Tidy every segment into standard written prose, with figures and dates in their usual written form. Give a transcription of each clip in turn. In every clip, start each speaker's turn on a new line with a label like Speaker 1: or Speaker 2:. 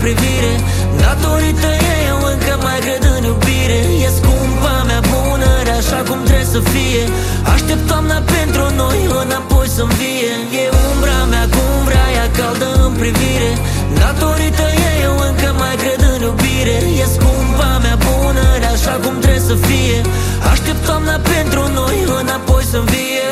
Speaker 1: privire. Datorită ei eu încă mai cred în iubire. E scumpa mea bună, așa cum trebuie să fie. Aștept toamna pentru noi, înapoi să-mi vie. E umbra mea cum vrea, ea caldă în privire. Datorită ei eu încă mai cred în iubire. E scumpa mea bună, așa cum trebuie să fie. Aștept toamna pentru noi, înapoi să-mi vie.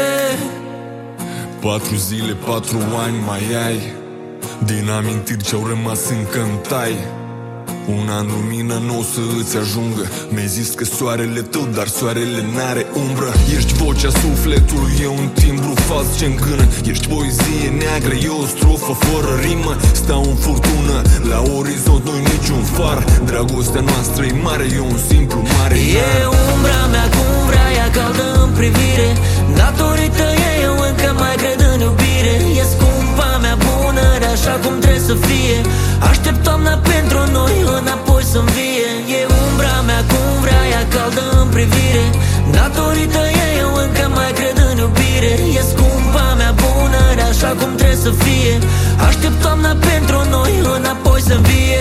Speaker 2: 4 zile, 4 ani mai ai din amintiri ce-au rămas încă în tai. Un an lumină nu o să îți ajungă. Mi-ai zis că soarele tău, dar soarele n-are umbră. Ești vocea sufletului, e un timbru fals ce îngână. Ești poezie neagră, e o strofă fără rimă. Stau în furtună, la orizont nu-i niciun far. Dragostea noastră e mare, e un simplu mare.
Speaker 1: E umbra mea cum vrea, ea caldă în privire. Datorită ei eu încă mai cred în iubire. E scumpa mea bună, așa cum trebuie să fie. Aștept toamna pentru noi, înapoi să-mi vie. E umbra mea cum vrea, ea caldă în privire. Datorită ei eu încă mai cred în iubire. E scumpa mea bună, așa cum trebuie să fie. Aștept toamna pentru noi, înapoi să-mi vie.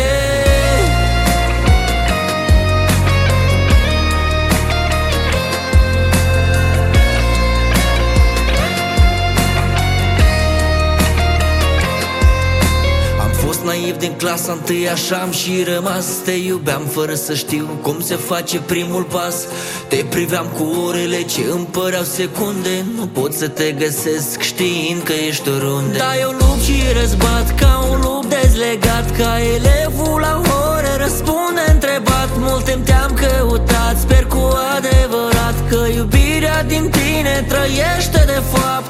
Speaker 1: Naiv din clasa 1, așa am și rămas. Te iubeam fără să știu cum se face primul pas. Te priveam cu orele ce îmi păreau secunde. Nu pot să te găsesc știind că ești oriunde. Da, eu lupt și răzbat ca un lup dezlegat. Ca elevul la ore răspunde întrebat. Mult timp te-am căutat, sper cu adevărat că iubirea din tine trăiește de fapt.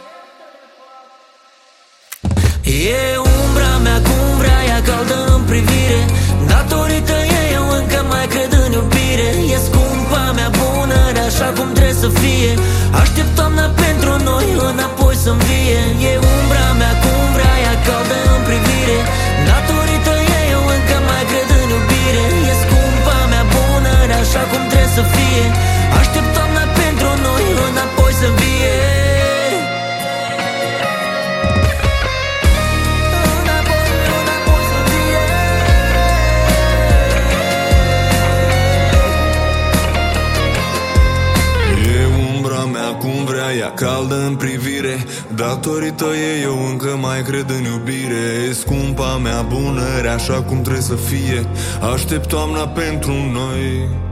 Speaker 1: E umbra mea cum vrea, ea caldă în privire. Datorită ei eu încă mai cred în iubire. E scumpa mea bună, așa cum trebuie să fie. Aștept toamna pentru noi, înapoi să-mi vie. E umbra mea cum vrea, ea caldă în privire. Datorită ei eu încă mai cred în iubire. E scumpa mea bună, așa cum trebuie să fie. Aștept toamna pentru noi, înapoi să-mi vie.
Speaker 2: Cum vrea, ea caldă în privire. Datorită ei eu încă mai cred în iubire. E scumpa mea bună, așa cum trebuie să fie. Aștept toamna pentru noi.